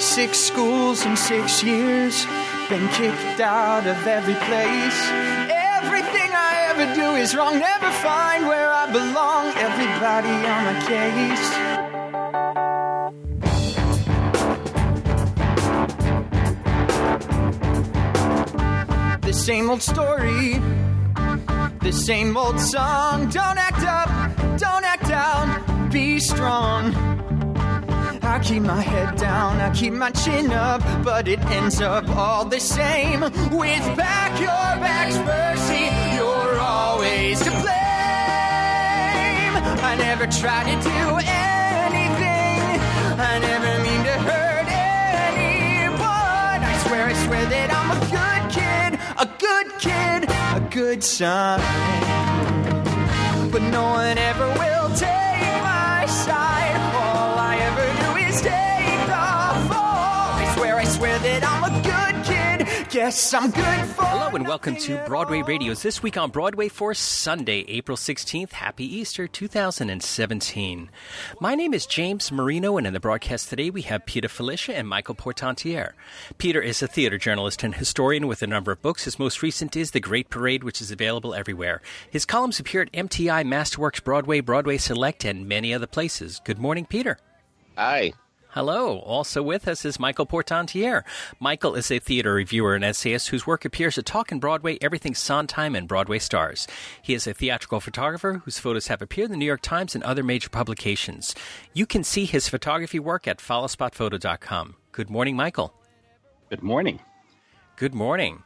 6 schools in 6 years. Been kicked out of every place. Everything I ever do is wrong. Never find where I belong. Everybody on my case. The same old story, the same old song. Don't act up, don't act down, be strong. I keep my head down, I keep my chin up, but it ends up all the same. With back's mercy, you're always to blame. I never try to do anything, I never mean to hurt anyone. I swear that I'm a good kid, a good son. But no one ever will take my side. All I ever do is take the fall. I swear that I'm a good kid. Guess I'm good for. Hello and welcome to Broadway Radio's This Week on Broadway for Sunday, April 16th. Happy Easter 2017. My name is James Marino, and in the broadcast today we have Peter Felicia and Michael Portantiere. Peter is a theater journalist and historian with a number of books. His most recent is The Great Parade, which is available everywhere. His columns appear at MTI, Masterworks Broadway, Broadway Select, and many other places. Good morning, Peter. Hi. Hello. Also with us is Michael Portantiere. Michael is a theater reviewer and essayist whose work appears at Talkin' Broadway, Everything Sondheim, and Broadway Stars. He is a theatrical photographer whose photos have appeared in the New York Times and other major publications. You can see his photography work at followspotphoto.com. Good morning, Michael. Good morning. Good morning.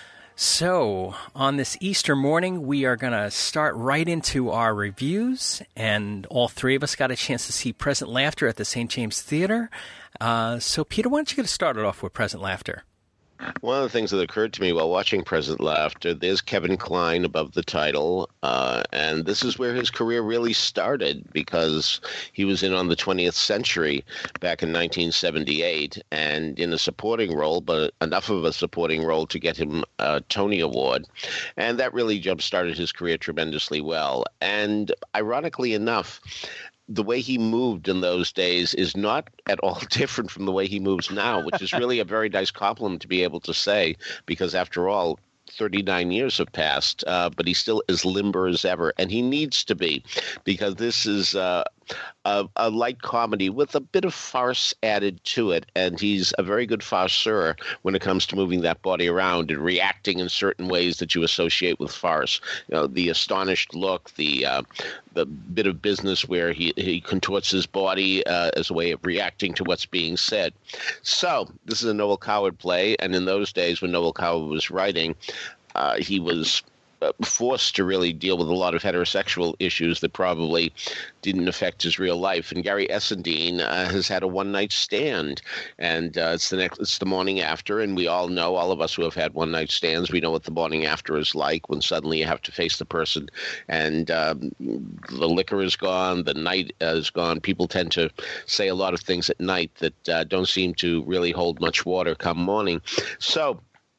So, on this Easter morning, we are going to start right into our reviews, and all three of us got a chance to see Present Laughter at the St. James Theater. So, Peter, why don't you get us started off with Present Laughter? One of the things that occurred to me while watching Present Laughter, there's Kevin Kline above the title, and this is where his career really started because he was in on the 20th Century back in 1978 and in a supporting role, but enough of a supporting role to get him a Tony Award, and that really jump-started his career tremendously well. And ironically enough, the way he moved in those days is not at all different from the way he moves now, which is really a very nice compliment to be able to say, because after all, 39 years have passed, but he still is limber as ever, and he needs to be, because this is a light comedy with a bit of farce added to it, and he's a very good farceur when it comes to moving that body around and reacting in certain ways that you associate with farce. You know, the astonished look, the bit of business where he contorts his body as a way of reacting to what's being said. So this is a Noel Coward play, and in those days when Noel Coward was writing, he was forced to really deal with a lot of heterosexual issues that probably didn't affect his real life. And Gary Essendine has had a one-night stand, and it's the morning after, and we all know, all of us who have had one-night stands, we know what the morning after is like when suddenly you have to face the person, and the liquor is gone, the night is gone. People tend to say a lot of things at night that don't seem to really hold much water come morning. So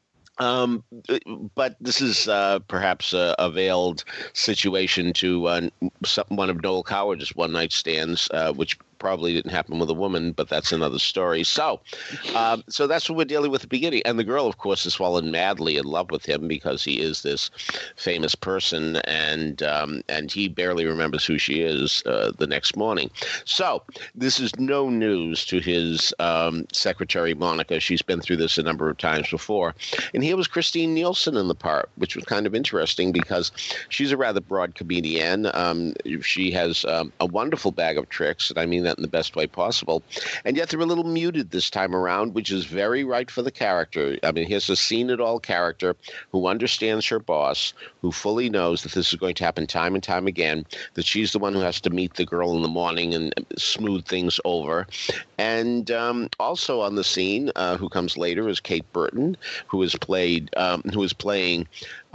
but this is perhaps a veiled situation to one of Noel Coward's one-night stands, which probably didn't happen with a woman, but that's another story. So that's what we're dealing with at the beginning. And the girl, of course, has fallen madly in love with him because he is this famous person, and he barely remembers who she is the next morning. So this is no news to his secretary, Monica. She's been through this a number of times before. And here was Christine Nielsen in the part, which was kind of interesting because she's a rather broad comedian. She has a wonderful bag of tricks, and I mean that in the best way possible. And yet they're a little muted this time around, which is very right for the character. I mean, here's a seen-it-all character who understands her boss, who fully knows that this is going to happen time and time again, that she's the one who has to meet the girl in the morning and smooth things over. And also on the scene, who comes later, is Kate Burton, who is playing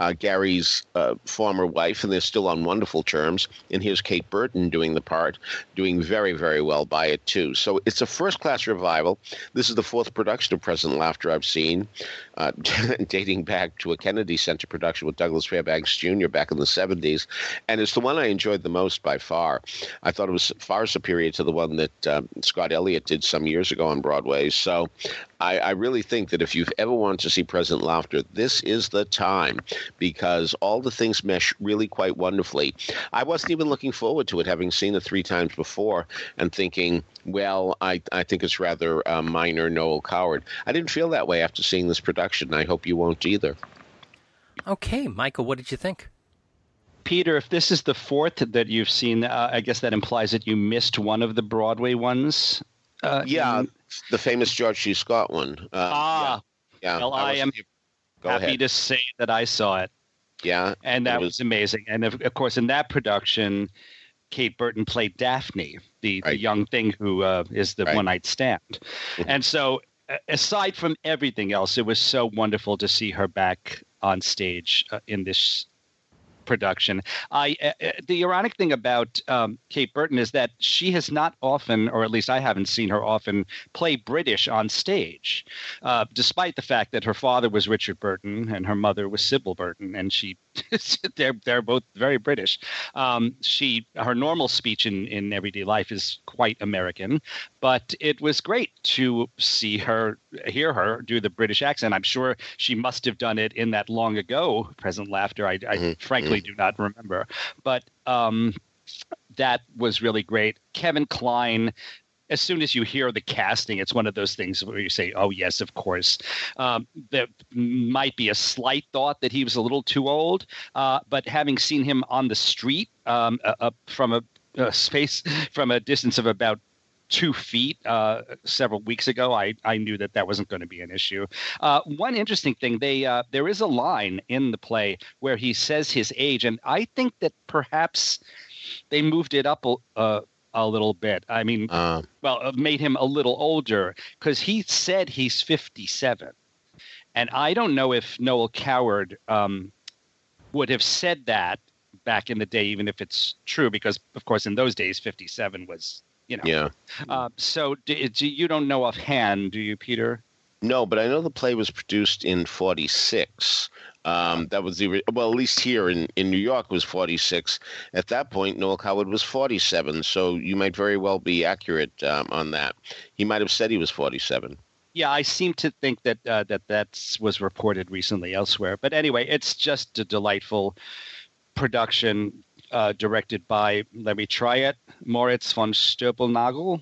Gary's former wife, and they're still on wonderful terms. And here's Kate Burton doing the part, doing very, very well by it, too. So it's a first-class revival. This is the fourth production of Present Laughter I've seen, dating back to a Kennedy Center production with Douglas Fairbanks Jr. back in the 70s. And it's the one I enjoyed the most by far. I thought it was far superior to the one that Scott Elliott did some years ago on Broadway. So I really think that if you've ever wanted to see Present Laughter, this is the time, because all the things mesh really quite wonderfully. I wasn't even looking forward to it, having seen it 3 times before, and thinking, well, I think it's rather minor Noel Coward. I didn't feel that way after seeing this production. I hope you won't either. Okay, Michael, what did you think? Peter, if this is the fourth that you've seen, I guess that implies that you missed one of the Broadway ones. The famous George C. Scott one. Yeah. Well, I am happy to say that I saw it. Yeah. And that was amazing. And of course, in that production, Kate Burton played Daphne, the young thing who is the one-night stand. Mm-hmm. And so, aside from everything else, it was so wonderful to see her back on stage in this production. The ironic thing about Kate Burton is that she has not often, or at least I haven't seen her often, play British on stage, despite the fact that her father was Richard Burton and her mother was Sybil Burton, and they're both very British. Her normal speech in everyday life is quite American, but it was great to hear her do the British accent. I'm sure she must have done it in that long ago Present Laughter. I frankly do not remember, but that was really great. Kevin Kline, as soon as you hear the casting, it's one of those things where you say, oh, yes, of course. There might be a slight thought that he was a little too old, but having seen him on the street from a distance of about 2 feet several weeks ago, I knew that wasn't going to be an issue. One interesting thing, there is a line in the play where he says his age, and I think that perhaps they moved it up a little bit. I mean, made him a little older, because he said he's 57. And I don't know if Noel Coward would have said that back in the day, even if it's true, because, of course, in those days, 57 was... Yeah. So you don't know offhand, do you, Peter? No, but I know the play was produced in 46. That was at least here in New York was 46. At that point, Noel Coward was 47. So you might very well be accurate on that. He might have said he was 47. Yeah, I seem to think that was reported recently elsewhere. But anyway, it's just a delightful production. Directed by, let me try it, Moritz von Stolpnagel.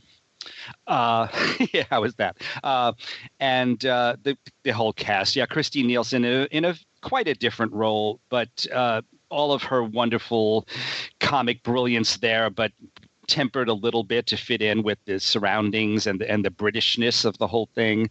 How was that? And the whole cast. Yeah, Christine Nielsen in a quite a different role, but all of her wonderful comic brilliance there, but tempered a little bit to fit in with the surroundings and the Britishness of the whole thing.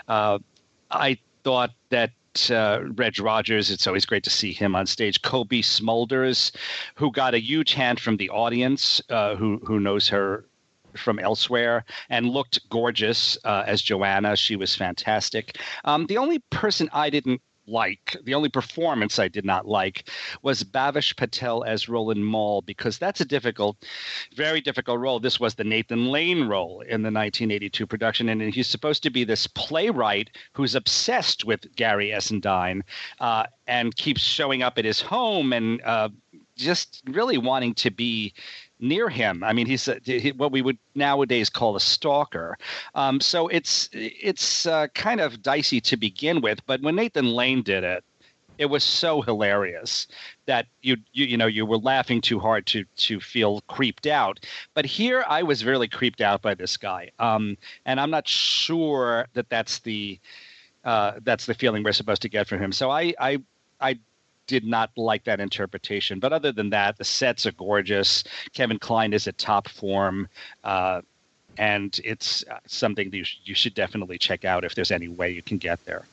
I thought that Reg Rogers, it's always great to see him on stage. Kobe Smulders, who got a huge hand from the audience, who knows her from elsewhere, and looked gorgeous as Joanna. She was fantastic. The only person I didn't like, the only performance I did not like, was Bhavesh Patel as Roland Mall, because that's a very difficult role. This was the Nathan Lane role in the 1982 production, and he's supposed to be this playwright who's obsessed with Gary Essendine and keeps showing up at his home and just really wanting to be near him. I mean, he's what we would nowadays call a stalker. So it's kind of dicey to begin with. But when Nathan Lane did it, it was so hilarious that you were laughing too hard to feel creeped out. But here I was really creeped out by this guy, and I'm not sure that's the feeling we're supposed to get from him. So I did not like that interpretation. But other than that, the sets are gorgeous. Kevin Kline is at top form. And it's something that you should definitely check out if there's any way you can get there.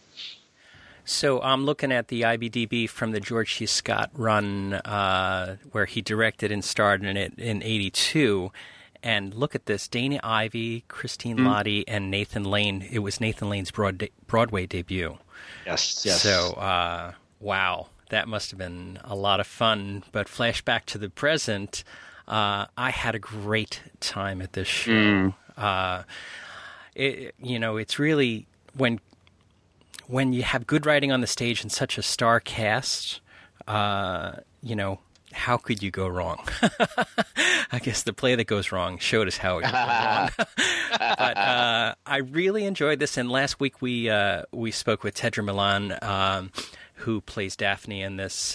So I'm looking at the IMDb from the George C. Scott run where he directed and starred in it in 82. And look at this, Dana Ivey, Christine Lottie, and Nathan Lane. It was Nathan Lane's Broadway debut. Yes. So, wow. that must have been a lot of fun. But flashback to the present, I had a great time at this show. It's really when you have good writing on the stage and such a star cast, how could you go wrong? I guess the play that goes wrong showed us how it could go wrong. But I really enjoyed this. And last week we spoke with Tedra Milan, who plays Daphne in this,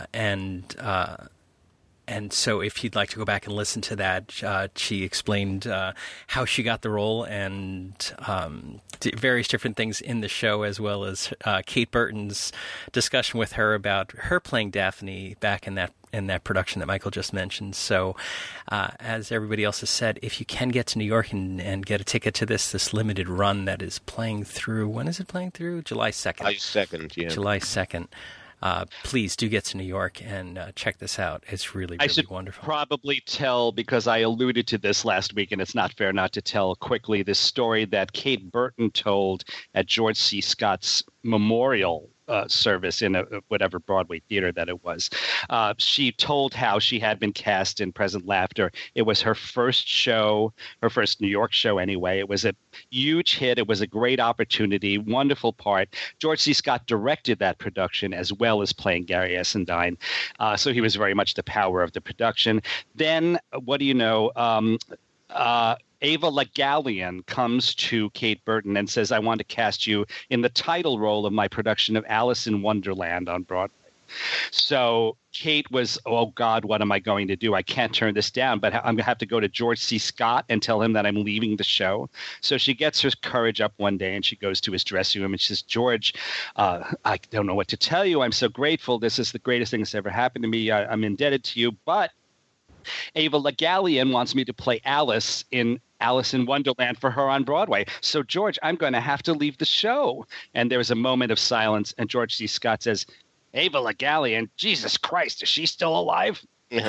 and so if you'd like to go back and listen to that, she explained how she got the role and various different things in the show, as well as Kate Burton's discussion with her about her playing Daphne back in that production that Michael just mentioned. So as everybody else has said, if you can get to New York and get a ticket to this limited run that is playing through, when is it playing through? July 2nd. July 2nd, yeah. July 2nd. Please do get to New York and check this out. It's really, really I should wonderful. Probably tell, because I alluded to this last week, and it's not fair not to tell quickly, this story that Kate Burton told at George C. Scott's memorial service in whatever Broadway theater that it was. She told how she had been cast in Present Laughter. It was her first show, her first New York show anyway. It was a huge hit. It was a great opportunity, wonderful part. George C. Scott directed that production as well as playing Gary Essendine. So he was very much the power of the production. Then, what do you know? Ava Le Gallienne comes to Kate Burton and says, I want to cast you in the title role of my production of Alice in Wonderland on Broadway. So Kate was, oh, God, what am I going to do? I can't turn this down, but I'm going to have to go to George C. Scott and tell him that I'm leaving the show. So she gets her courage up one day and she goes to his dressing room and she says, George, I don't know what to tell you. I'm so grateful. This is the greatest thing that's ever happened to me. I'm indebted to you, but Ava Le Gallienne wants me to play Alice in Wonderland for her on Broadway. So, George, I'm going to have to leave the show. And there was a moment of silence, and George C. Scott says, Ava Le Gallienne, Jesus Christ, is she still alive? So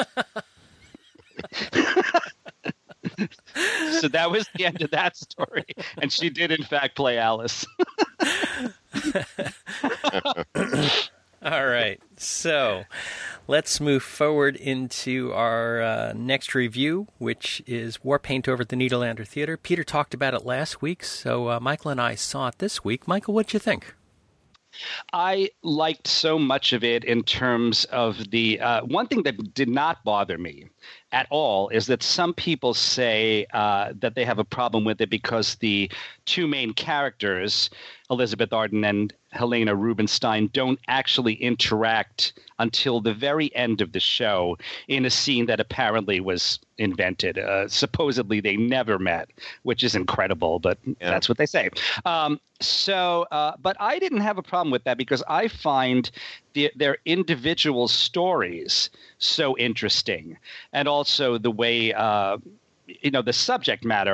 that was the end of that story. And she did, in fact, play Alice. All right, so let's move forward into our next review, which is War Paint over at the Nederlander Theater. Peter talked about it last week, so Michael and I saw it this week. Michael, what'd you think? I liked so much of it in terms of the one thing that did not bother me at all is that some people say that they have a problem with it because the two main characters, Elizabeth Arden and Helena Rubinstein, don't actually interact until the very end of the show in a scene that apparently was invented. Supposedly they never met, which is incredible, but that's what they say. But I didn't have a problem with that because I find their individual stories so interesting, and also the way the subject matter.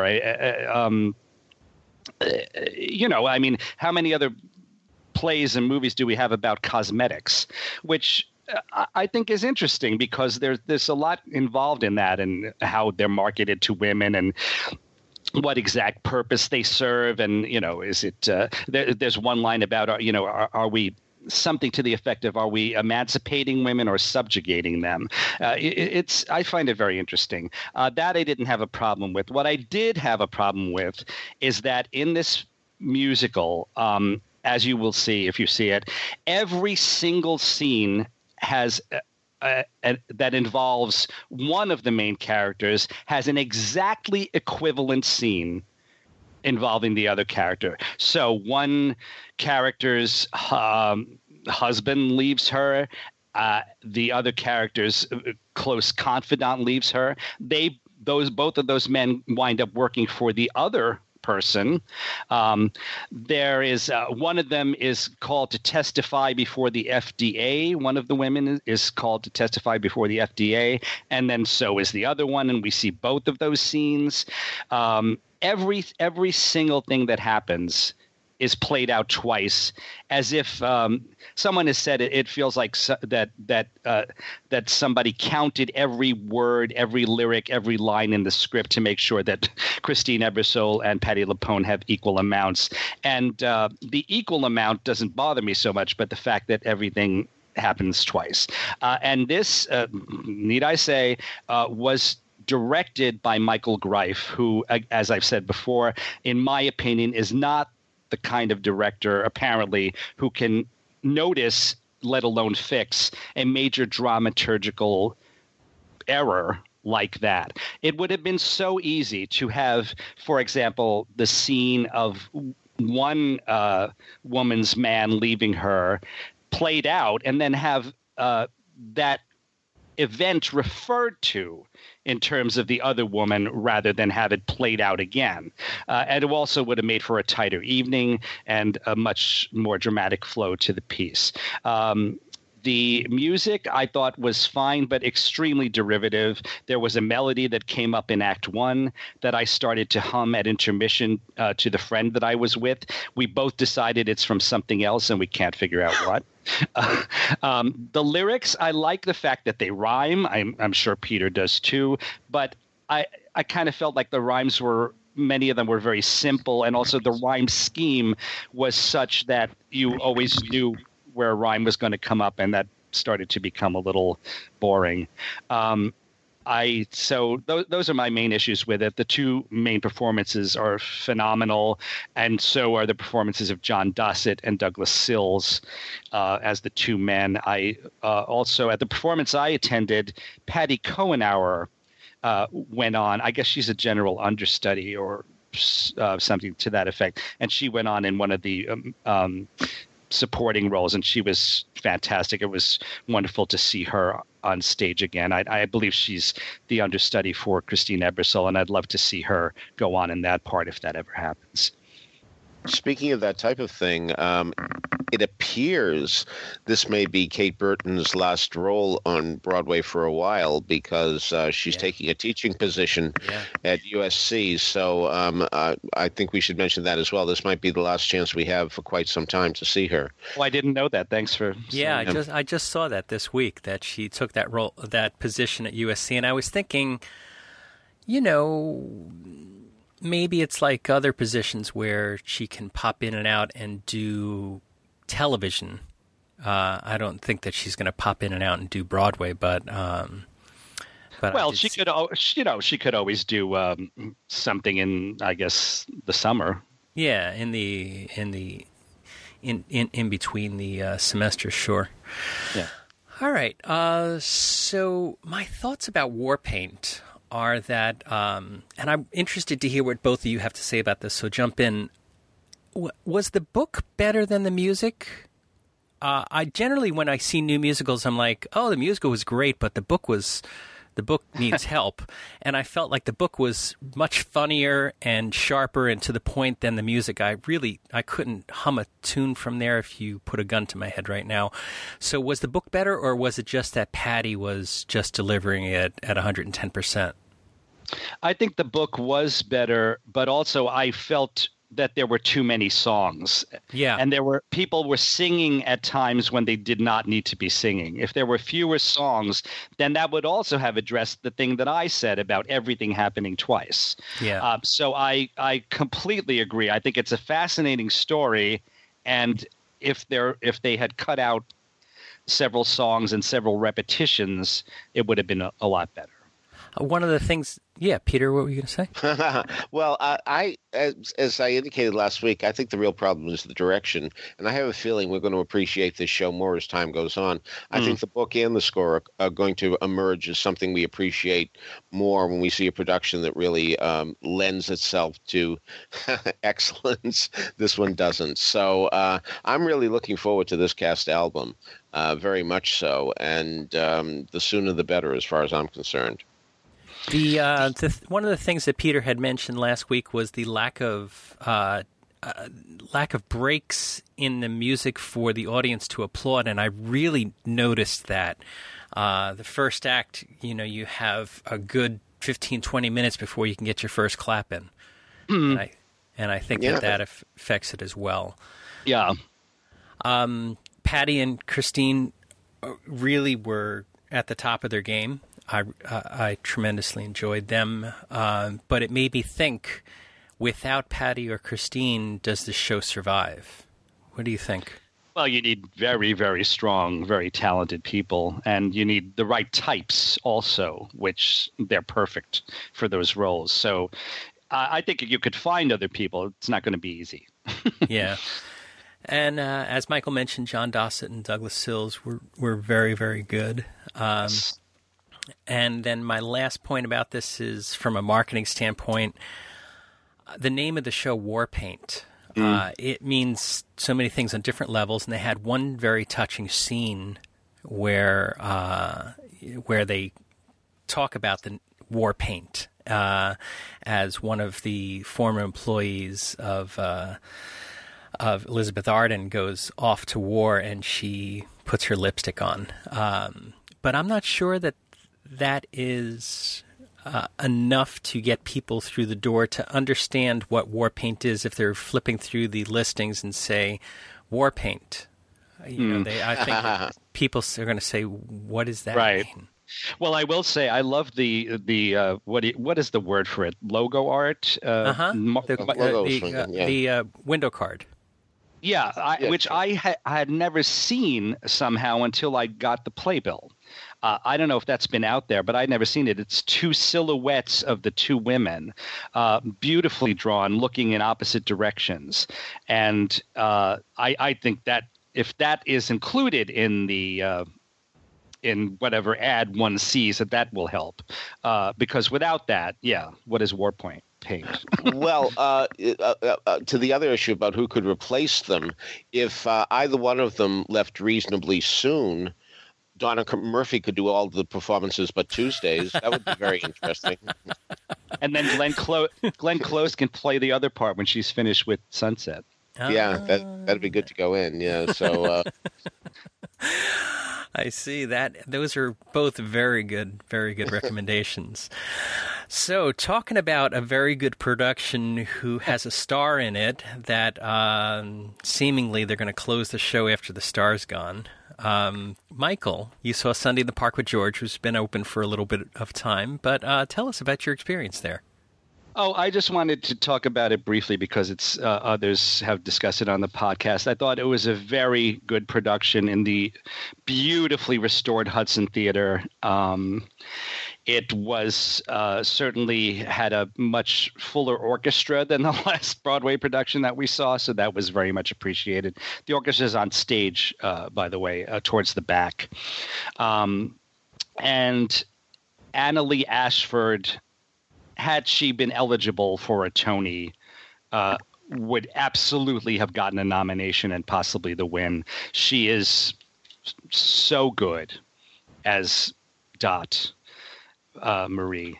I mean, how many other plays and movies do we have about cosmetics, which I think is interesting because there's a lot involved in that and how they're marketed to women and what exact purpose they serve. And, is it there's one line about, are we something to the effect of, are we emancipating women or subjugating them? I find it very interesting. That I didn't have a problem with. What I did have a problem with is that in this musical, as you will see if you see it, every single scene has that involves one of the main characters has an exactly equivalent scene involving the other character. So one character's husband leaves her. The other character's close confidant leaves her. Both of those men wind up working for the other person. There is one of them is called to testify before the FDA. One of the women is called to testify before the FDA, and then so is the other one. And we see both of those scenes. Every single thing that happens is played out twice, as if someone has said it feels like that somebody counted every word, every lyric, every line in the script to make sure that Christine Ebersole and Patti LuPone have equal amounts. And the equal amount doesn't bother me so much, but the fact that everything happens twice. And this, need I say, was directed by Michael Greif, who, as I've said before, in my opinion, is not the kind of director, apparently, who can notice, let alone fix, a major dramaturgical error like that. It would have been so easy to have, for example, the scene of one woman's man leaving her played out and then have that event referred to in terms of the other woman rather than have it played out again. And it also would have made for a tighter evening and a much more dramatic flow to the piece. The music I thought was fine, but extremely derivative. There was a melody that came up in Act 1 that I started to hum at intermission to the friend that I was with. We both decided it's from something else, and we can't figure out what. The lyrics, I like the fact that they rhyme. I'm sure Peter does too. But I kind of felt like the rhymes were, many of them were very simple, and also the rhyme scheme was such that you always knew where a rhyme was going to come up, and that started to become a little boring. So those are my main issues with it. The two main performances are phenomenal, and so are the performances of John Dossett and Douglas Sills as the two men. I also, at the performance I attended, Patty Cohenauer went on. I guess she's a general understudy or something to that effect, and she went on in one of the supporting roles, and she was fantastic. It was wonderful to see her on stage again. I believe she's the understudy for Christine Ebersole, and I'd love to see her go on in that part if that ever happens. Speaking of that type of thing, it appears this may be Kate Burton's last role on Broadway for a while, because she's taking a teaching position at USC. So I think we should mention that as well. This might be the last chance we have for quite some time to see her. Well, I didn't know that. Thanks for saying that. I just saw that this week, that she took that role, that position at USC, and I was thinking, maybe it's like other positions where she can pop in and out and do television. I don't think that she's going to pop in and out and do Broadway, but well, she could always do something in, I guess, the summer. Yeah, in between the semesters, sure. Yeah. All right. So my thoughts about Warpaint are that, and I'm interested to hear what both of you have to say about this, so jump in. Was the book better than the music? I generally, when I see new musicals, I'm like, oh, the musical was great, but the book needs help. And I felt like the book was much funnier and sharper and to the point than the music. I couldn't hum a tune from there if you put a gun to my head right now. So was the book better, or was it just that Patty was just delivering it at 110%? I think the book was better, but also I felt that there were too many songs. Yeah. And people were singing at times when they did not need to be singing. If there were fewer songs, then that would also have addressed the thing that I said about everything happening twice. Yeah. So I completely agree. I think it's a fascinating story, and if they had cut out several songs and several repetitions, it would have been a lot better. One of the things, Peter, what were you going to say? Well, as I indicated last week, I think the real problem is the direction, and I have a feeling we're going to appreciate this show more as time goes on. I think the book and the score are going to emerge as something we appreciate more when we see a production that really lends itself to excellence. This one doesn't. So I'm really looking forward to this cast album, very much so, and the sooner the better as far as I'm concerned. One of the things that Peter had mentioned last week was the lack of breaks in the music for the audience to applaud, and I really noticed that. The first act, you have a good 15, 20 minutes before you can get your first clap in, and I think that affects it as well. Yeah. Patty and Christine really were at the top of their game. I tremendously enjoyed them, but it made me think, without Patty or Christine, does the show survive? What do you think? Well, you need very, very strong, very talented people, and you need the right types also, which they're perfect for those roles. So I think you could find other people. It's not going to be easy. Yeah. And as Michael mentioned, John Dossett and Douglas Sills were very, very good. And then my last point about this is from a marketing standpoint, the name of the show, Warpaint. It means so many things on different levels, and they had one very touching scene where they talk about the war paint as one of the former employees of Elizabeth Arden goes off to war and she puts her lipstick on. But I'm not sure that is enough to get people through the door to understand what war paint is if they're flipping through the listings and say war paint. You know, I think people are going to say, "What does that mean?" Well, I will say I love the what is the word for it? Logo art. The window card. Yeah, which I had never seen somehow until I got the playbill. I don't know if that's been out there, but I'd never seen it. It's two silhouettes of the two women, beautifully drawn, looking in opposite directions. And I think that if that is included in the in whatever ad one sees, that will help. Because without that, what is Warpaint? Well, to the other issue about who could replace them, if either one of them left reasonably soon, Donna Murphy could do all the performances but Tuesdays. That would be very interesting. And then Glenn Close can play the other part when she's finished with Sunset. Yeah, that'd be good to go in. Yeah, so. I see that. Those are both very good recommendations. So, talking about a very good production who has a star in it that seemingly they're going to close the show after the star's gone. Michael, you saw Sunday in the Park with George, who's been open for a little bit of time, but tell us about your experience there. Oh, I just wanted to talk about it briefly because it's others have discussed it on the podcast. I thought it was a very good production in the beautifully restored Hudson Theater. It was certainly had a much fuller orchestra than the last Broadway production that we saw, so that was very much appreciated. The orchestra is on stage, by the way, towards the back. And Annalee Ashford, had she been eligible for a Tony, would absolutely have gotten a nomination and possibly the win. She is so good as Dot Marie.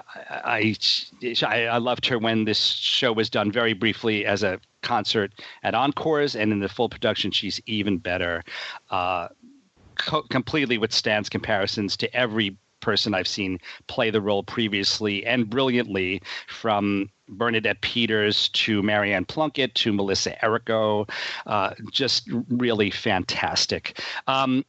I loved her when this show was done very briefly as a concert at Encores, and in the full production, she's even better. Completely withstands comparisons to every person I've seen play the role previously and brilliantly, from Bernadette Peters to Marianne Plunkett to Melissa Errico. Just really fantastic. I'm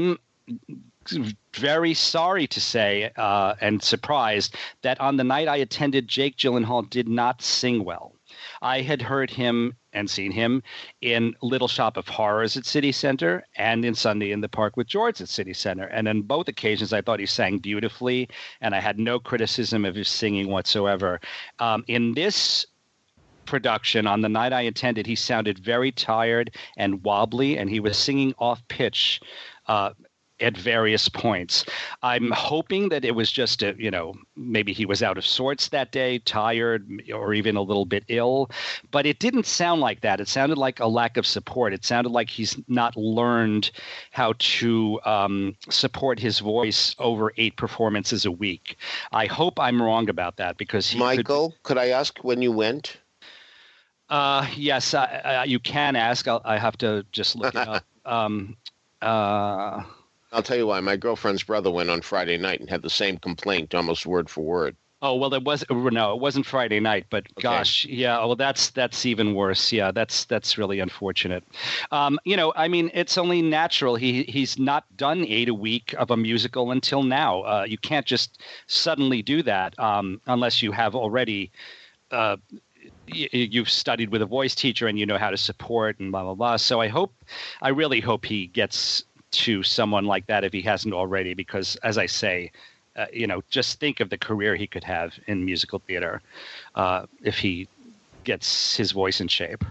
very sorry to say and surprised that on the night I attended, Jake Gyllenhaal did not sing well. I had heard him and seen him in Little Shop of Horrors at City Center and in Sunday in the Park with George at City Center. And on both occasions, I thought he sang beautifully, and I had no criticism of his singing whatsoever. In this production, on the night I attended, he sounded very tired and wobbly, and he was singing off pitch at various points. I'm hoping that it was just maybe he was out of sorts that day, tired, or even a little bit ill, but it didn't sound like that. It sounded like a lack of support. It sounded like he's not learned how to support his voice over 8 performances a week. I hope I'm wrong about that, because Michael, could I ask when you went? Yes, you can ask. I have to just look it up. I'll tell you why. My girlfriend's brother went on Friday night and had the same complaint, almost word for word. Oh, well, it wasn't Friday night, but okay. Gosh, yeah, well, that's even worse. Yeah, that's really unfortunate. It's only natural. He's not done 8 a week of a musical until now. You can't just suddenly do that unless you have already you've studied with a voice teacher and you know how to support and blah, blah, blah. So I really hope he gets to someone like that if he hasn't already, because as I say, just think of the career he could have in musical theater if he gets his voice in shape.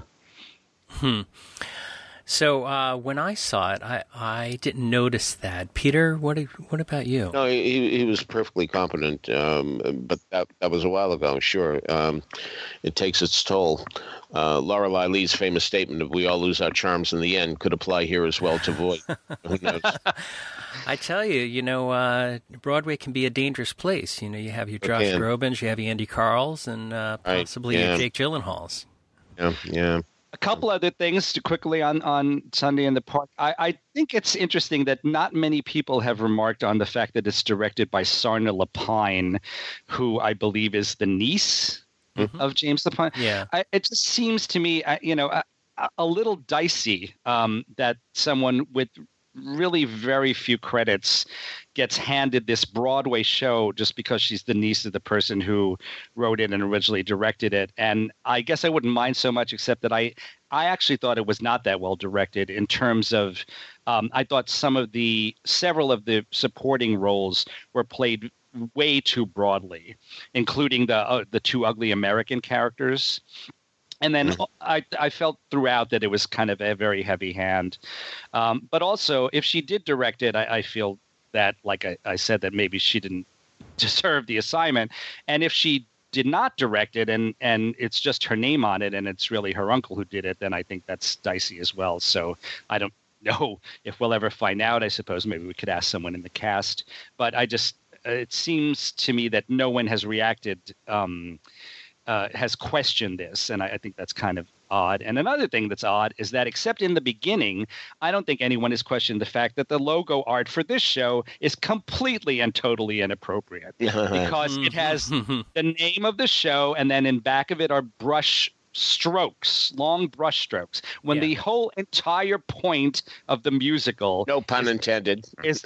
So when I saw it, I didn't notice that. Peter, what about you? No, he was perfectly competent, but that was a while ago. Sure, it takes its toll. Lorelei Lee's famous statement of "We all lose our charms in the end" could apply here as well to voice. Who knows? I tell you, Broadway can be a dangerous place. You have your Josh Groban's, you have your Andy Karls, and possibly your Jake Gyllenhaals. Yeah. A couple other things to quickly on Sunday in the Park. I think it's interesting that not many people have remarked on the fact that it's directed by Sarna Lapine, who I believe is the niece of James Lapine. Yeah. It just seems to me, a little dicey that someone with really very few credits gets handed this Broadway show just because she's the niece of the person who wrote it and originally directed it. And I guess I wouldn't mind so much, except that I actually thought it was not that well directed in terms of I thought several of the supporting roles were played way too broadly, including the two ugly American characters. And then I felt throughout that it was kind of a very heavy hand. But also, if she did direct it, I feel that, like I said, that maybe she didn't deserve the assignment. And if she did not direct it and it's just her name on it and it's really her uncle who did it, then I think that's dicey as well. So I don't know if we'll ever find out. I suppose maybe we could ask someone in the cast. But it seems to me that no one has reacted has questioned this, and I think that's kind of odd. And another thing that's odd is that, except in the beginning, I don't think anyone has questioned the fact that the logo art for this show is completely and totally inappropriate because it has the name of the show, and then in back of it are brush strokes, long brush strokes, when the whole entire point of the musical, no pun intended, is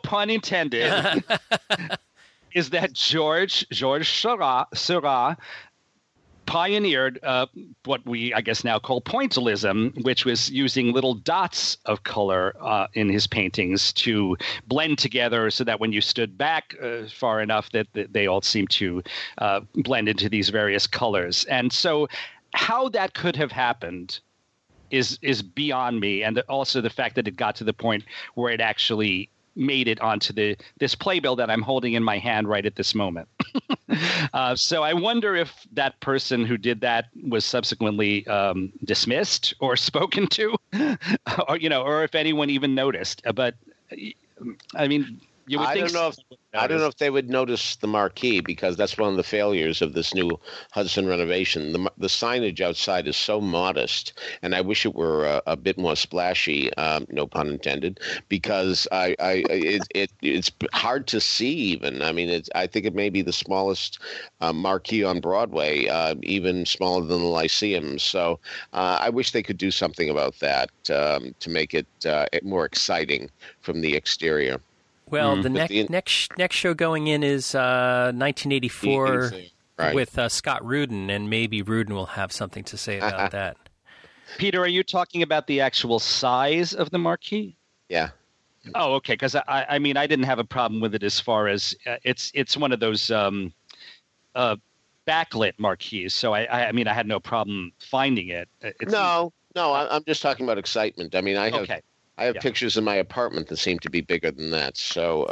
that George Seurat pioneered what we, I guess, now call pointillism, which was using little dots of color in his paintings to blend together so that when you stood back far enough that they all seemed to blend into these various colors. And so how that could have happened is beyond me. And also the fact that it got to the point where it actually made it onto this playbill that I'm holding in my hand right at this moment. So I wonder if that person who did that was subsequently dismissed or spoken to, or if anyone even noticed. But I mean, you would think. I don't know if they would notice the marquee, because that's one of the failures of this new Hudson renovation. The signage outside is so modest, and I wish it were a bit more splashy, no pun intended, because it's hard to see even. I mean, I think it may be the smallest marquee on Broadway, even smaller than the Lyceum. So I wish they could do something about that to make it more exciting from the exterior. Well, the next show going in is 1984 with Scott Rudin, and maybe Rudin will have something to say about that. Peter, are you talking about the actual size of the marquee? Yeah. Oh, okay. Because I mean, I didn't have a problem with it as far as it's one of those backlit marquees. So I mean, I had no problem finding it. No, I'm just talking about excitement. I mean, I have. Okay. I have pictures in my apartment that seem to be bigger than that. So,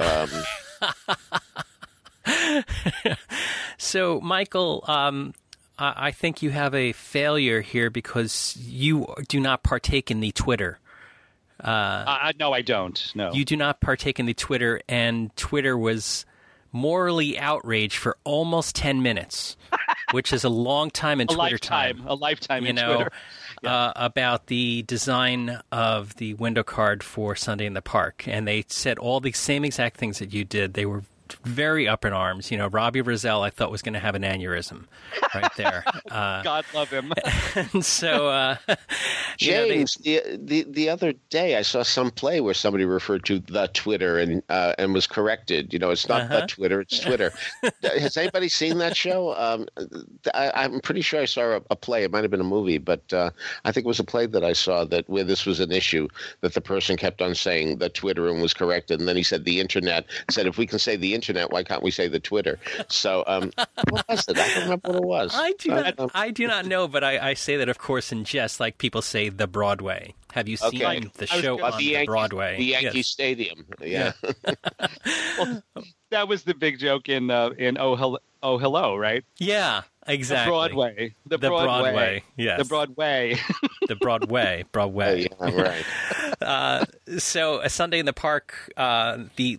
So, Michael, I think you have a failure here because you do not partake in the Twitter. No, I don't. No, you do not partake in the Twitter, and Twitter was morally outraged for almost 10 minutes, which is a long time in Twitter time. A lifetime in Twitter. About the design of the window card for Sunday in the Park. And they said all the same exact things that you did. They were very up in arms. You know, Robbie Rozelle, I thought was going to have an aneurysm right there. God love him. And so, James, the other day I saw some play where somebody referred to the Twitter and was corrected. You know, it's not the Twitter, it's Twitter. Has anybody seen that show? I'm pretty sure I saw a play. It might have been a movie, but I think it was a play that I saw where this was an issue, that the person kept on saying the Twitter and was corrected, and then he said the internet. Said, if we can say the internet, why can't we say the Twitter? So what was it? I don't remember what it was. I do not know, but I say that, of course, in jest, like people say the Broadway. Have you seen the show on the Broadway? The Yankee Stadium. Yeah. Well, that was the big joke in Oh Hello, right? Yeah, exactly. The Broadway. Yes. The Broadway. The Broadway. Oh, yeah, right. So a Sunday in the Park, the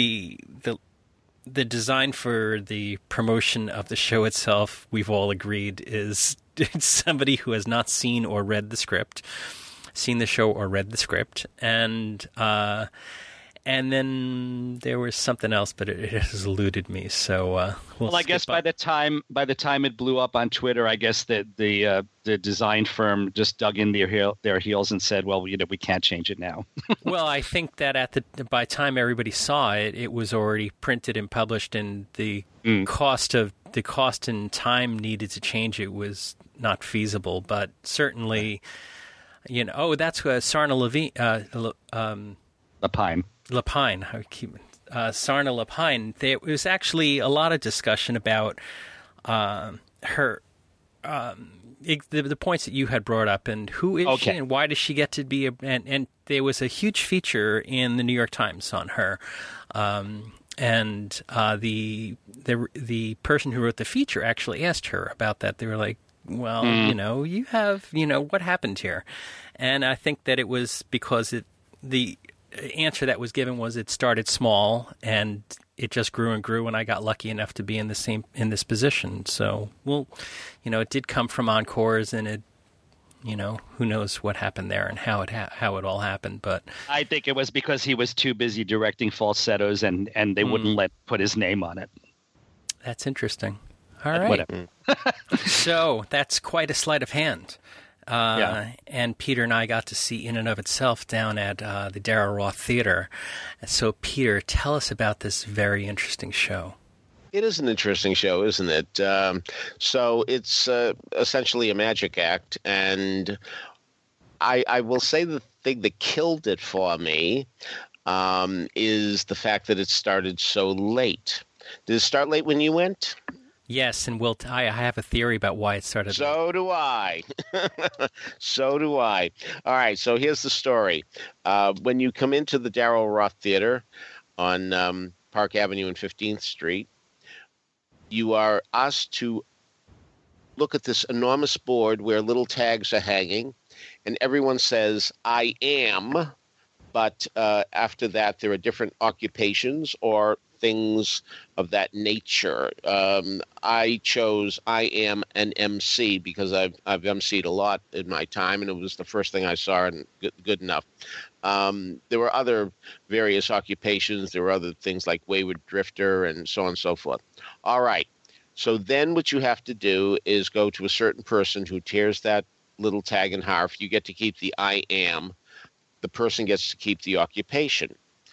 design for the promotion of the show itself, we've all agreed, is somebody who has not seen or read the script, seen the show or read the script, and then there was something else, but it has eluded me. So I guess by the time it blew up on Twitter, I guess that the design firm just dug in their heels and said, "Well, we can't change it now." Well, I think that by the time everybody saw it, it was already printed and published, and the cost and time needed to change it was not feasible. But certainly, that's Sarna Lapine. Sarna Lapine. There was actually a lot of discussion about her, the points that you had brought up, and who is she, and why does she get to be and there was a huge feature in the New York Times on her, and the person who wrote the feature actually asked her about that. They were like, well, you have, what happened here? And I think that it was because the answer that was given was it started small and it just grew and grew, and I got lucky enough to be in this position. So, it did come from Encores, and it, who knows what happened there and how it all happened. But I think it was because he was too busy directing falsettos, and they wouldn't put his name on it. That's interesting. All right. So that's quite a sleight of hand. And Peter and I got to see In and of Itself down at the Darrell Roth Theater. So, Peter, tell us about this very interesting show. It is an interesting show, isn't it? So it's essentially a magic act, and I will say the thing that killed it for me is the fact that it started so late. Did it start late when you went? Yes, and I have a theory about why it started. So do I. So do I. All right, so here's the story. When you come into the Darrell Roth Theater on Park Avenue and 15th Street, you are asked to look at this enormous board where little tags are hanging, and everyone says, "I am," but after that there are different occupations or things of that nature. I chose I am an MC because I've MC'd a lot in my time, and it was the first thing I saw, and good enough. There were other various occupations. There were other things like wayward drifter and so on and so forth. All right. So then what you have to do is go to a certain person who tears that little tag in half. You get to keep the I am. The person gets to keep the occupation.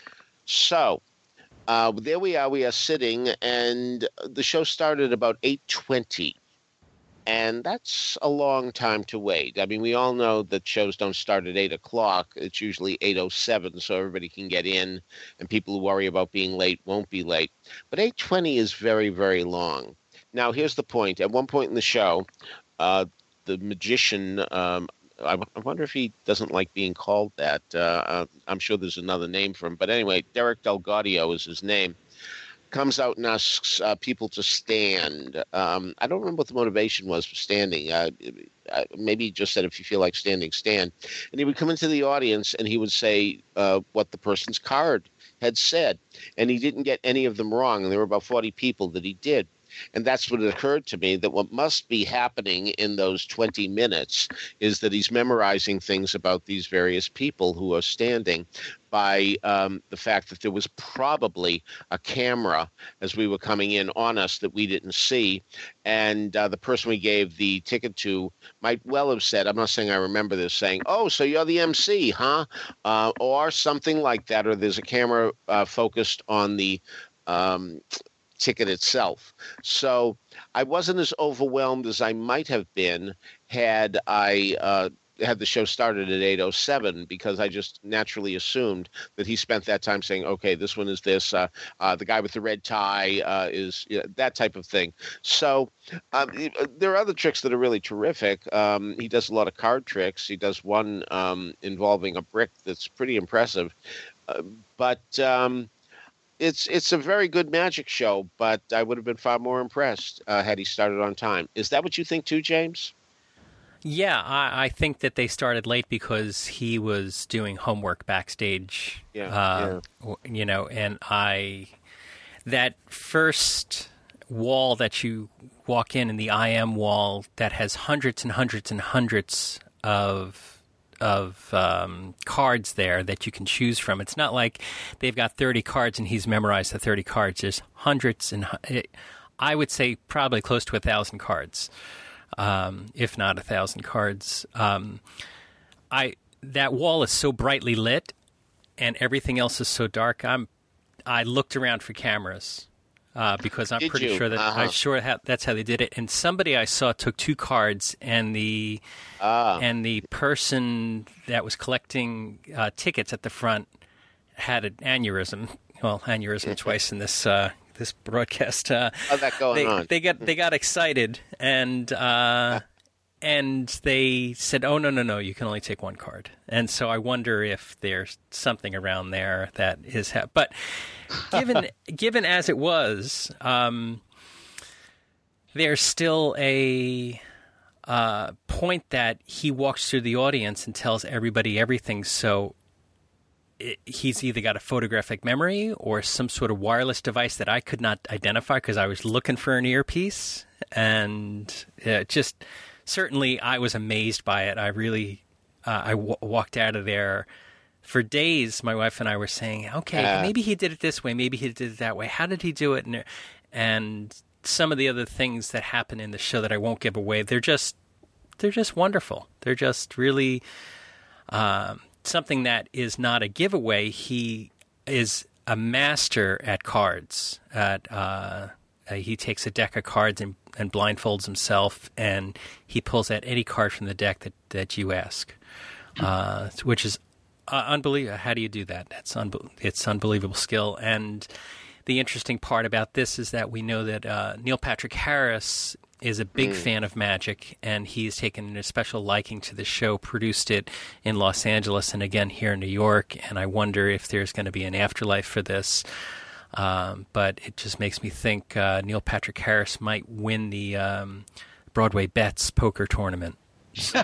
So there we are. We are sitting, and the show started about 8:20, and that's a long time to wait. I mean, we all know that shows don't start at 8 o'clock. It's usually 8:07, so everybody can get in, and people who worry about being late won't be late. But 8:20 is very, very long. Now, here's the point. At one point in the show, the magician, I wonder if he doesn't like being called that. I'm sure there's another name for him. But anyway, Derek Delgaudio is his name. Comes out and asks people to stand. I don't remember what the motivation was for standing. Maybe he just said, if you feel like standing, stand. And he would come into the audience and he would say what the person's card had said. And he didn't get any of them wrong. And there were about 40 people that he did. And that's what it occurred to me, that what must be happening in those 20 minutes is that he's memorizing things about these various people who are standing. by the fact that there was probably a camera as we were coming in on us that we didn't see. And the person we gave the ticket to might well have said, I'm not saying I remember this, saying, "Oh, so you're the MC, huh?" Or something like that. Or there's a camera focused on the ticket itself. So I wasn't as overwhelmed as I might have been had I had the show started at 8:07, because I just naturally assumed that he spent that time saying, okay, this one is this, the guy with the red tie is that type of thing. So there are other tricks that are really terrific. He does a lot of card tricks. He does one involving a brick that's pretty impressive. But it's a very good magic show, but I would have been far more impressed had he started on time. Is that what you think too, James? Yeah, I think that they started late because he was doing homework backstage. Yeah. You know, and that first wall that you walk in the IM wall that has hundreds and hundreds and hundreds of cards there that you can choose from. It's not like they've got 30 cards and he's memorized the 30 cards. There's hundreds and I would say probably close to 1,000 cards. If not 1,000 cards. That wall is so brightly lit, and everything else is so dark. I looked around for cameras because I'm pretty sure that that's how they did it. And somebody I saw took 2 cards, and the person that was collecting tickets at the front had an aneurysm. Well, aneurysm twice in this. This broadcast. How's that going on? They got excited and they said, "Oh no! You can only take 1 card." And so I wonder if there's something around there that is. But given as it was, there's still a point that he walks through the audience and tells everybody everything. So. He's either got a photographic memory or some sort of wireless device that I could not identify because I was looking for an earpiece. And just certainly I was amazed by it. I really walked out of there for days. My wife and I were saying, okay, maybe he did it this way. Maybe he did it that way. How did he do it? And some of the other things that happen in the show that I won't give away, they're just wonderful. They're just really... something that is not a giveaway. He is a master at cards. He takes a deck of cards and blindfolds himself, and he pulls out any card from the deck that you ask, which is unbelievable. How do you do that? It's unbelievable skill. And the interesting part about this is that we know that Neil Patrick Harris is a big fan of magic, and he's taken a special liking to the show, produced it in Los Angeles and again here in New York, and I wonder if there's going to be an afterlife for this. But it just makes me think Neil Patrick Harris might win the Broadway Bets poker tournament. So,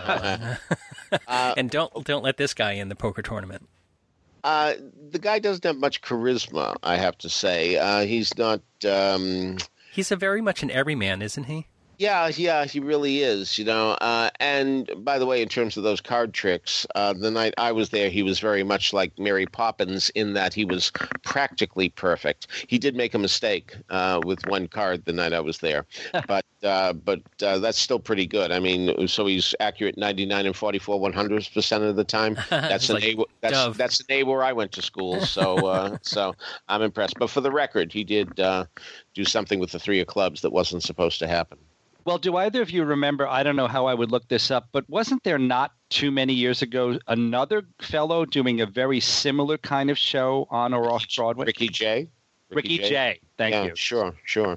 and don't let this guy in the poker tournament. The guy doesn't have much charisma, I have to say. He's not... He's very much an everyman, isn't he? Yeah, he really is, and by the way, in terms of those card tricks, the night I was there, he was very much like Mary Poppins in that he was practically perfect. He did make a mistake with 1 card the night I was there, but that's still pretty good. I mean, so he's accurate 99 and 44 100% of the time. That's an A. That's an A where I went to school. So so I'm impressed. But for the record, he did do something with the 3 of clubs that wasn't supposed to happen. Well, do either of you remember, I don't know how I would look this up, but wasn't there not too many years ago another fellow doing a very similar kind of show on or off Broadway? Ricky Jay. Ricky Jay. Thank you. Sure.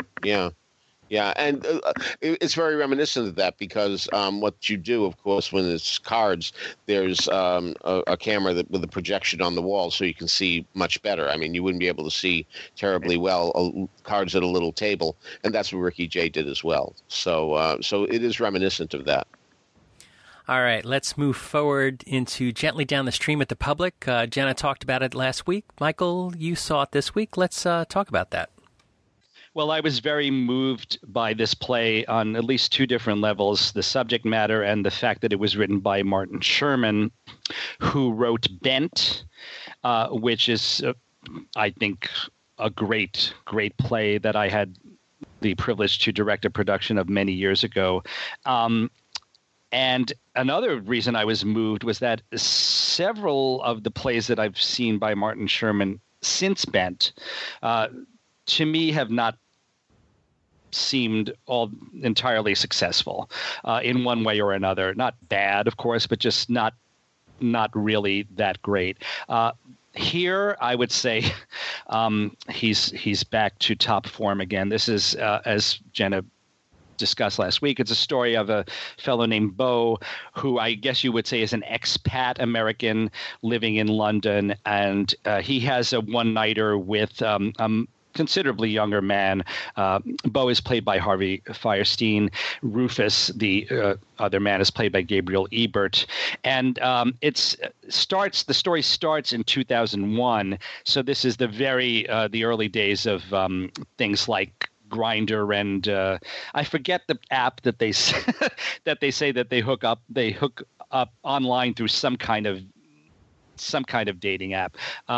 Yeah, and it's very reminiscent of that because what you do, of course, when it's cards, there's a camera with a projection on the wall so you can see much better. I mean, you wouldn't be able to see terribly well cards at a little table, and that's what Ricky Jay did as well. So it is reminiscent of that. All right, let's move forward into Gently Down the Stream at the Public. Jenna talked about it last week. Michael, you saw it this week. Let's talk about that. Well, I was very moved by this play on at least two different levels, the subject matter and the fact that it was written by Martin Sherman, who wrote Bent, which is, I think, a great play that I had the privilege to direct a production of many years ago. And another reason I was moved was that several of the plays that I've seen by Martin Sherman since Bent, to me, have not seemed all entirely successful in one way or another. Not bad, of course, but just not really that great. Here, I would say he's back to top form again. This is, as Jenna discussed last week, it's a story of a fellow named Beau, who I guess you would say is an expat American living in London, and he has a one-nighter with considerably younger man. Beau is played by Harvey Fierstein. Rufus, the other man, is played by Gabriel Ebert. And the story starts in 2001. So this is the early days of things like Grindr and I forget the app that they that they say that they hook up online through some kind of dating app,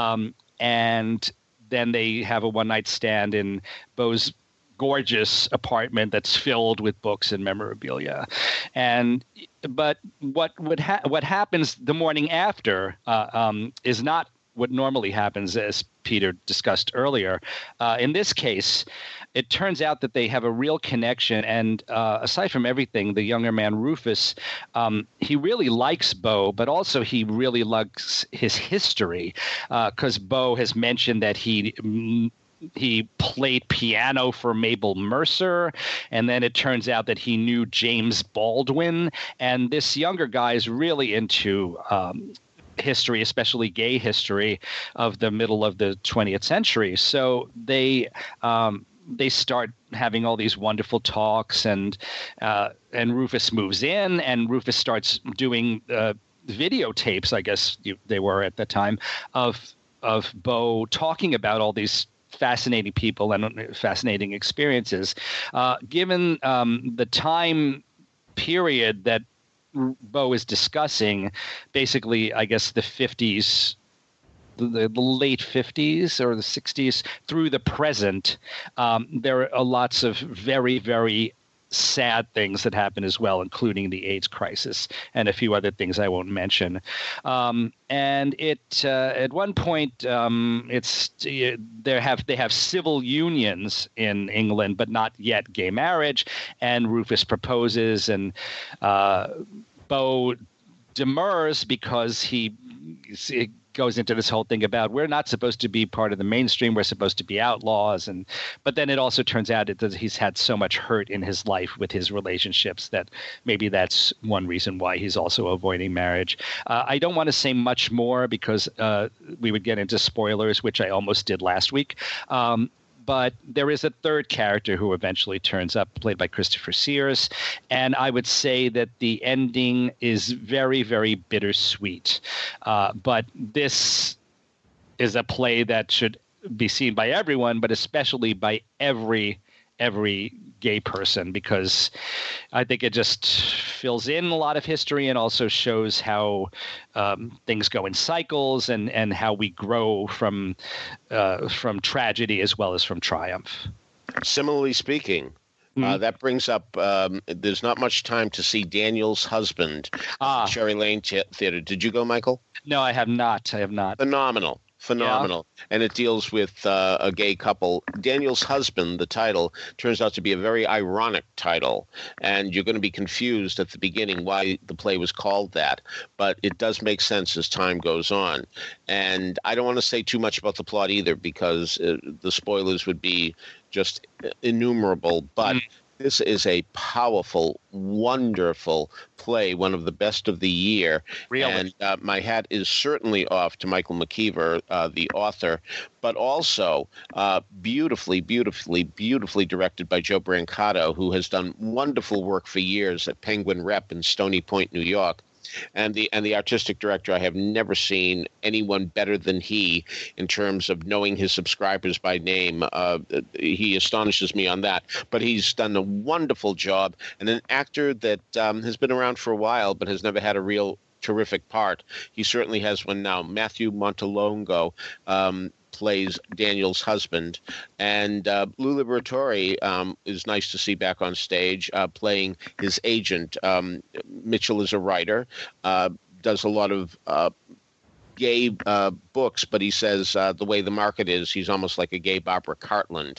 and then they have a one-night stand in Beau's gorgeous apartment that's filled with books and memorabilia. But what happens the morning after is not what normally happens, as Peter discussed earlier. In this case, it turns out that they have a real connection. And aside from everything, the younger man, Rufus, he really likes Beau, but also he really likes his history, because Beau has mentioned that he played piano for Mabel Mercer, and then it turns out that he knew James Baldwin. And this younger guy is really into history, especially gay history of the middle of the 20th century. So they start having all these wonderful talks, and Rufus moves in, and Rufus starts doing videotapes, I guess they were at the time, of Beau talking about all these fascinating people and fascinating experiences. Given the time period that Beau is discussing, basically, I guess the 50s, the late 50s or the 60s through the present, there are lots of very, very sad things that happen as well, including the AIDS crisis and a few other things I won't mention. And it at one point they have civil unions in England, but not yet gay marriage. And Rufus proposes, and Beau demurs because he goes into this whole thing about we're not supposed to be part of the mainstream, we're supposed to be outlaws, but then it also turns out that he's had so much hurt in his life with his relationships that maybe that's one reason why he's also avoiding marriage. I don't want to say much more because we would get into spoilers, which I almost did last week. But there is a third character who eventually turns up, played by Christopher Sears. And I would say that the ending is very, very bittersweet. But this is a play that should be seen by everyone, but especially by every gay person, because I think it just fills in a lot of history and also shows how things go in cycles and how we grow from tragedy as well as from triumph. Similarly speaking, that brings up there's not much time to see Daniel's Husband at Cherry Lane Theater. Did you go, Michael? No, I have not. Phenomenal. Yeah. And it deals with a gay couple. Daniel's Husband, the title, turns out to be a very ironic title, and you're going to be confused at the beginning why the play was called that, but it does make sense as time goes on. And I don't want to say too much about the plot either, because the spoilers would be just innumerable, but this is a powerful, wonderful play, one of the best of the year. Really? And my hat is certainly off to Michael McKeever, the author, but also beautifully directed by Joe Brancato, who has done wonderful work for years at Penguin Rep in Stony Point, New York. And the artistic director, I have never seen anyone better than he in terms of knowing his subscribers by name. He astonishes me on that. But he's done a wonderful job, and an actor that has been around for a while but has never had a real terrific part. He certainly has one now. Matthew Montalongo plays Daniel's husband, and Lou Liberatore is nice to see back on stage playing his agent. Mitchell is a writer, does a lot of gay books, but he says the way the market is, he's almost like a gay Barbara Cartland.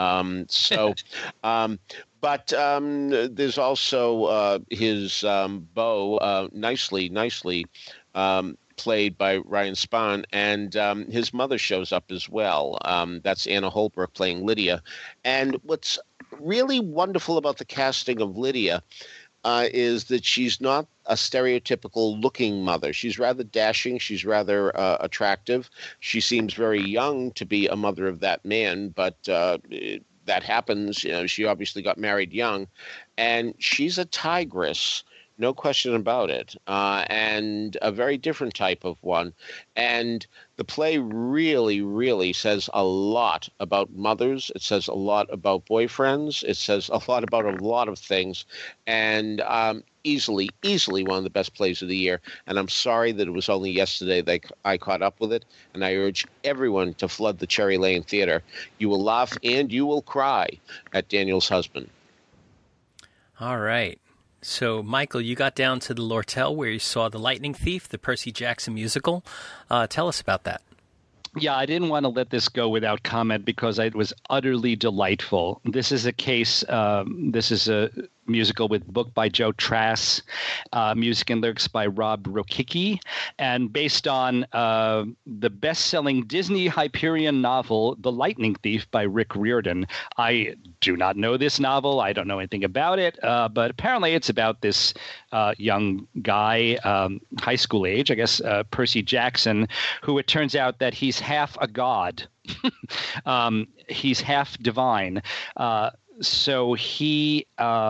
But there's also his beau, nicely played by Ryan Spahn, and his mother shows up as well. That's Anna Holbrook playing Lydia. And what's really wonderful about the casting of Lydia is that she's not a stereotypical looking mother. She's rather dashing. She's rather attractive. She seems very young to be a mother of that man, but that happens. You know, she obviously got married young, and she's a tigress. No question about it, and a very different type of one. And the play really, really says a lot about mothers. It says a lot about boyfriends. It says a lot about a lot of things. And easily one of the best plays of the year. And I'm sorry that it was only yesterday that I caught up with it. And I urge everyone to flood the Cherry Lane Theater. You will laugh and you will cry at Daniel's husband. All right. So, Michael, you got down to the Lortel where you saw The Lightning Thief, the Percy Jackson musical. Tell us about that. Yeah, I didn't want to let this go without comment because it was utterly delightful. This is a case, this is a musical with book by Joe Trass, music and lyrics by Rob Rokicki, and based on the best-selling Disney Hyperion novel, The Lightning Thief by Rick Riordan. I do not know this novel. I don't know anything about it, but apparently it's about this young guy, high school age, I guess, Percy Jackson, who it turns out that he's half a god. He's half divine. So he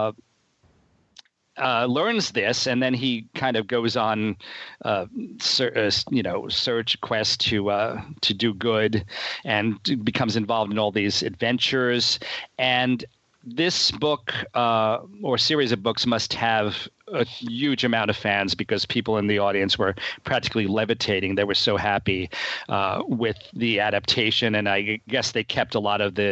learns this, and then he kind of goes on, search quest to do good, and becomes involved in all these adventures. And this book or series of books must have a huge amount of fans because people in the audience were practically levitating. They were so happy with the adaptation, and I guess they kept a lot of the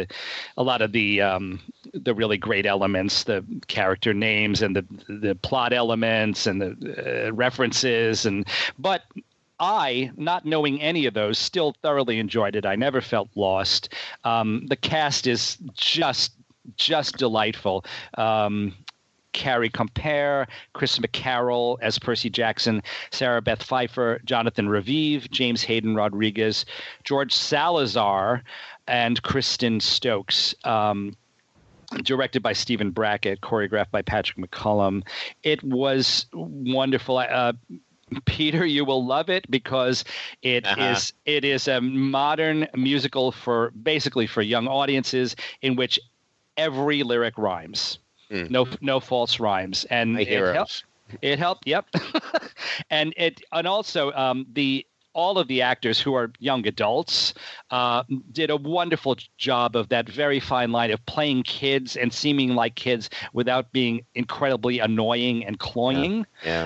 really great elements, the character names and the plot elements and the references, but I, not knowing any of those, still thoroughly enjoyed it. I never felt lost. The cast is just delightful. Carrie Compere, Chris McCarroll as Percy Jackson, Sarah Beth Pfeiffer, Jonathan Raviv, James Hayden Rodriguez, George Salazar, and Kristen Stokes. Directed by Stephen Brackett, choreographed by Patrick McCullum. It was wonderful. Peter, you will love it because it is a modern musical basically for young audiences in which every lyric rhymes. No false rhymes, and it helped. Yep, and also all of the actors who are young adults did a wonderful job of that very fine line of playing kids and seeming like kids without being incredibly annoying and cloying.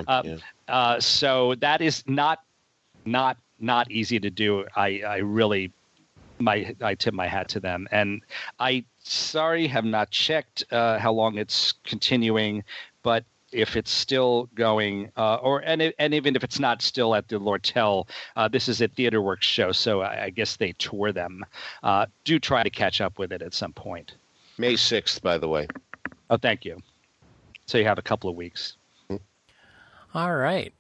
So that is not easy to do. I really tip my hat to them, and I have not checked how long it's continuing, but if it's still going, and even if it's not still at the Lortel, this is a TheaterWorks show, so I guess they tour them. Do try to catch up with it at some point. May 6th, by the way. Oh, thank you. So you have a couple of weeks. All right.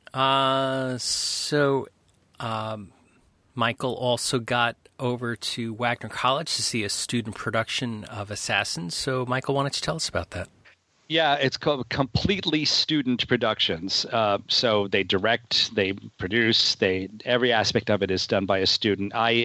Michael also got over to Wagner College to see a student production of Assassins. So, Michael, why don't you tell us about that? Yeah, it's called Completely Student Productions. So they direct, they produce, every aspect of it is done by a student. I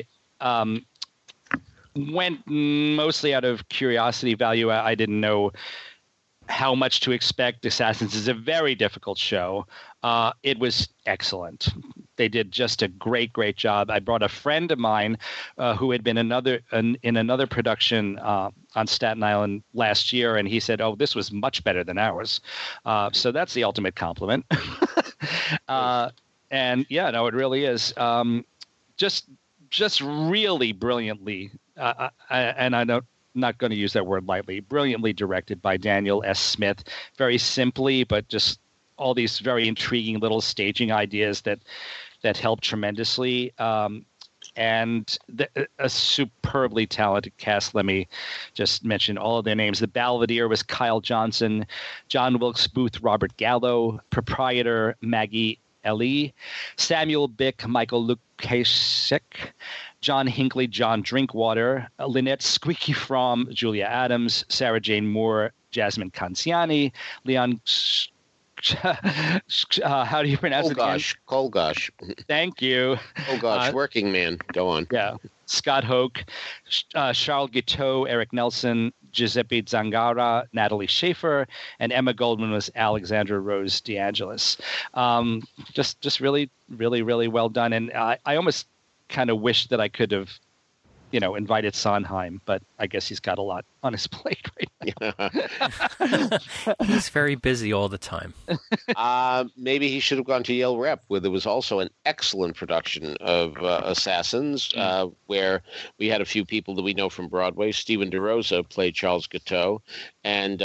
went mostly out of curiosity value. I didn't know how much to expect. Assassins is a very difficult show. It was excellent. They did just a great job. I brought a friend of mine who had been in another production on Staten Island last year, and he said, "Oh, this was much better than ours." So that's the ultimate compliment. And yeah, no, it really is. Just really brilliantly, and I don't. Not going to use that word lightly, brilliantly directed by Daniel S. Smith, very simply, but just all these very intriguing little staging ideas that help tremendously. And a superbly talented cast. Let me just mention all of their names. The Belvedere was Kyle Johnson, John Wilkes Booth, Robert Gallo, proprietor Maggie Ellie, Samuel Bick, Michael Lukasik, John Hinckley, John Drinkwater, Lynette Squeaky Fromm, Julia Adams, Sarah Jane Moore, Jasmine Canciani, Leon how do you pronounce it? Kolgosh. Thank you. Oh gosh, working man. Go on. Yeah. Scott Hoke, Charles Guiteau, Eric Nelson, Giuseppe Zangara, Natalie Schaefer, and Emma Goldman was Alexandra Rose DeAngelis. Just really, really, really well done. And I almost kind of wish that I could have, invited Sondheim, but I guess he's got a lot on his plate right now. He's very busy all the time. Maybe he should have gone to Yale Rep, where there was also an excellent production of Assassins, where we had a few people that we know from Broadway. Stephen DeRosa played Charles Guiteau, and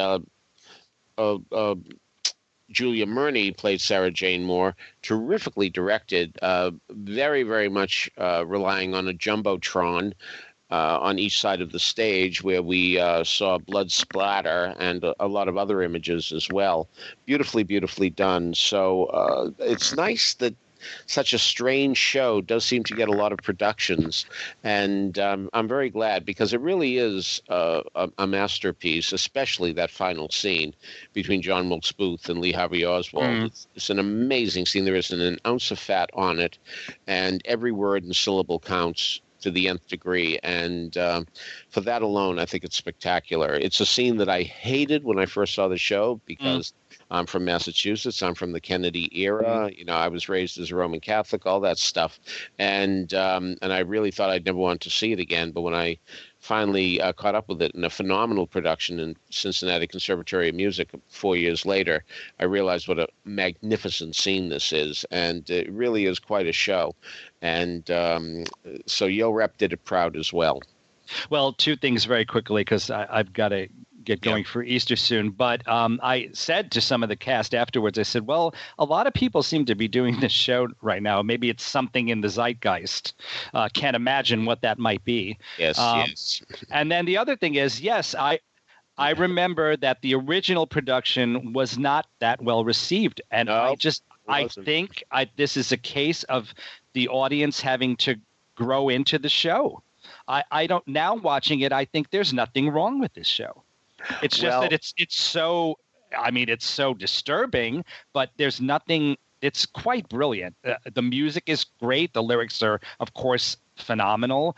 Julia Murney played Sarah Jane Moore, terrifically directed, very, very much relying on a jumbotron on each side of the stage, where we saw blood splatter and a lot of other images as well. Beautifully, beautifully done. So it's nice that such a strange show does seem to get a lot of productions, and I'm very glad, because it really is a masterpiece, especially that final scene between John Wilkes Booth and Lee Harvey Oswald. It's an amazing scene. There isn't an ounce of fat on it, and every word and syllable counts to the nth degree, and for that alone, I think it's spectacular. It's a scene that I hated when I first saw the show, because I'm from Massachusetts. I'm from the Kennedy era. I was raised as a Roman Catholic, all that stuff. And I really thought I'd never want to see it again. But when I finally caught up with it in a phenomenal production in Cincinnati Conservatory of Music 4 years later, I realized what a magnificent scene this is. And it really is quite a show. And so Yale Rep did it proud as well. Well, two things very quickly, because I've got to get going for Easter soon. But I said to some of the cast afterwards, I said, well, a lot of people seem to be doing this show right now. Maybe it's something in the zeitgeist. Can't imagine what that might be. Yes, yes. And then the other thing is, yes, I remember that the original production was not that well received. And I think this is a case of the audience having to grow into the show. I don't, now watching it, I think there's nothing wrong with this show. It's just that it's so, it's so disturbing, but there's nothing, it's quite brilliant. The music is great. The lyrics are, of course, phenomenal.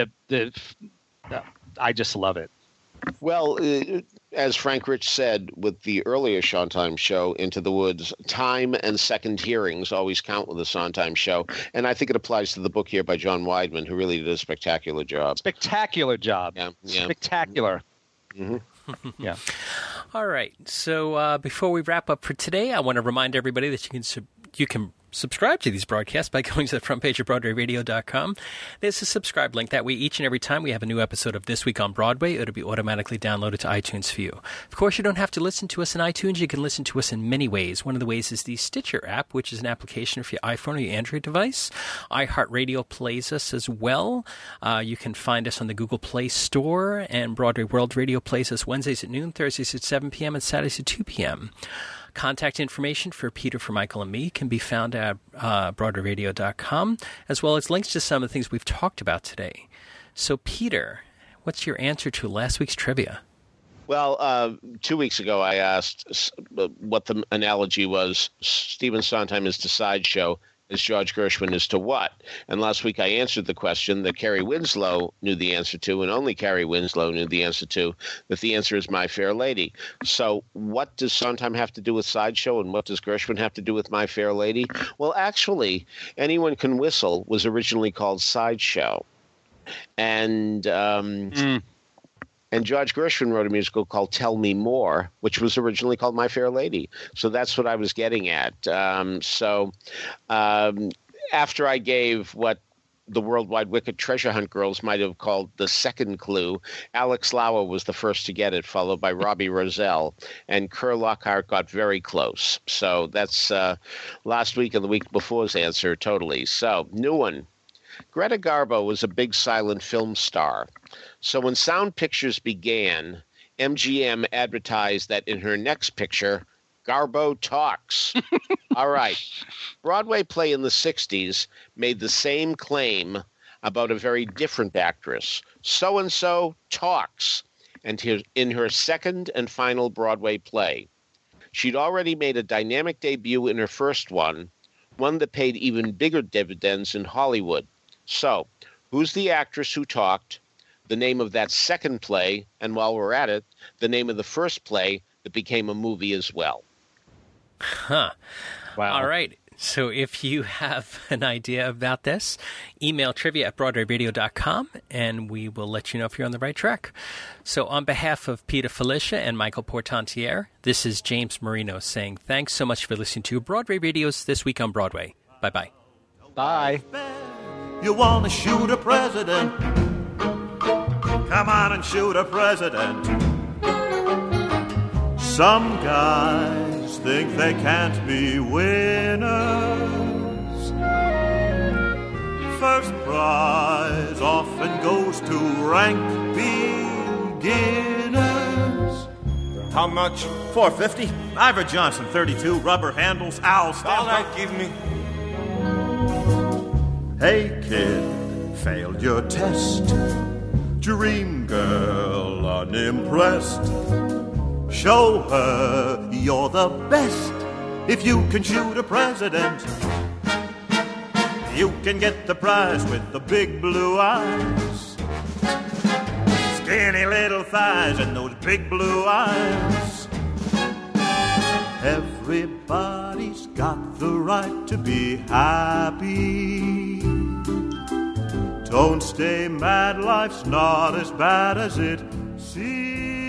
I just love it. Well, as Frank Rich said with the earlier Sondheim show, Into the Woods, time and second hearings always count with a Sondheim show. And I think it applies to the book here by John Weidman, who really did a spectacular job. Spectacular job. Yeah. Spectacular. Mm-hmm. Yeah. All right. So before we wrap up for today, I want to remind everybody that you can subscribe to these broadcasts by going to the front page of BroadwayRadio.com. There's a subscribe link. That way, each and every time we have a new episode of This Week on Broadway, it'll be automatically downloaded to iTunes for you. Of course, you don't have to listen to us in iTunes. You can listen to us in many ways. One of the ways is the Stitcher app, which is an application for your iPhone or your Android device. iHeartRadio plays us as well. You can find us on the Google Play Store, and Broadway World Radio plays us Wednesdays at noon, Thursdays at 7 p.m., and Saturdays at 2 p.m. Contact information for Peter, for Michael, and me can be found at BroadwayRadio.com, as well as links to some of the things we've talked about today. So, Peter, what's your answer to last week's trivia? Well, 2 weeks ago, I asked what the analogy was. Stephen Sondheim is the sideshow. as George Gershwin as to what. And last week I answered the question that Carrie Winslow knew the answer to, and only Carrie Winslow knew the answer to, that the answer is My Fair Lady. So what does Sondheim have to do with Sideshow, and what does Gershwin have to do with My Fair Lady? Well, actually, Anyone Can Whistle was originally called Sideshow. And George Gershwin wrote a musical called Tell Me More, which was originally called My Fair Lady. So that's what I was getting at. After I gave what the Worldwide Wicked Treasure Hunt girls might have called the second clue, Alex Lauer was the first to get it, followed by Robbie Roselle, and Kerr Lockhart got very close. So that's last week and the week before's answer totally. So, new one. Greta Garbo was a big silent film star. So when Sound Pictures began, MGM advertised that in her next picture, Garbo talks. All right. Broadway play in the 60s made the same claim about a very different actress. So-and-so talks. And in her second and final Broadway play, she'd already made a dynamic debut in her first one that paid even bigger dividends in Hollywood. So, who's the actress who talked, the name of that second play, and while we're at it, the name of the first play that became a movie as well? Huh. Wow. All right. So if you have an idea about this, email trivia@BroadwayRadio.com, and we will let you know if you're on the right track. So on behalf of Peter Felicia and Michael Portantiere, this is James Marino saying thanks so much for listening to Broadway Radio's This Week on Broadway. Bye-bye. Bye. You want to shoot a president? Come on and shoot a president. Some guys think they can't be winners. First prize often goes to rank beginners. How much? $4.50. Ivor Johnson, 32, rubber handles, owl stamp. All right, give me. Hey kid, failed your test. Dream girl unimpressed. Show her you're the best. If you can shoot a president, you can get the prize with the big blue eyes. Skinny little thighs and those big blue eyes. Everybody's got the right to be happy. Don't stay mad, life's not as bad as it seems.